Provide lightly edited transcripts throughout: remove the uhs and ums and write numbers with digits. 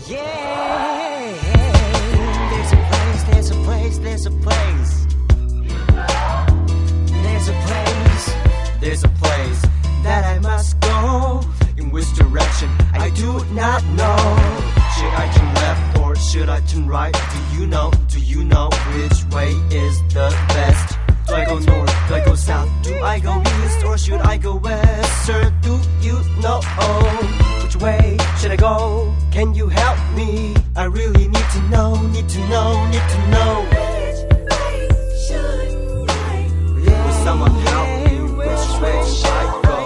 Yeah, there's a place, there's a place, there's a place. There's a place, there's a place that I must go. In which direction, I do not know. Should I turn left or should I turn right? Do you know which way is the best? Do I go north, do I go south, do I go east or should I go west? Sir, do you know which way should I go? Can you help me? I really need to know, need to know, need to know. Which way should I go? Will someone help me? Which way should I go?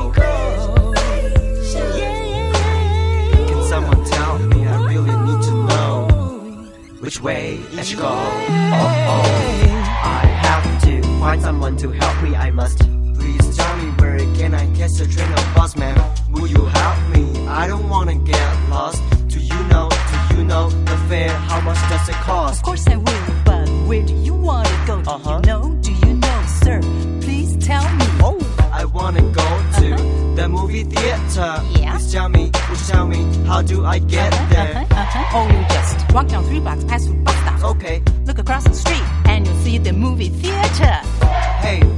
Can someone tell me? I really need to know which way I should go. I have to find someone to help me. I must. Please tell me where can I catch the train or bus, man? Will you help me? I don't wanna get lost. Do you know the fare? How much does it cost? Of course I will, but where do you wanna go? Do you know, sir? Please tell me. Oh, I wanna go to the movie theater. Yeah. Please tell me, would you tell me, how do I get there? Oh, you just walk down 3 blocks past the bus stop. Okay. Look across the street and you'll see the movie theater. Hey,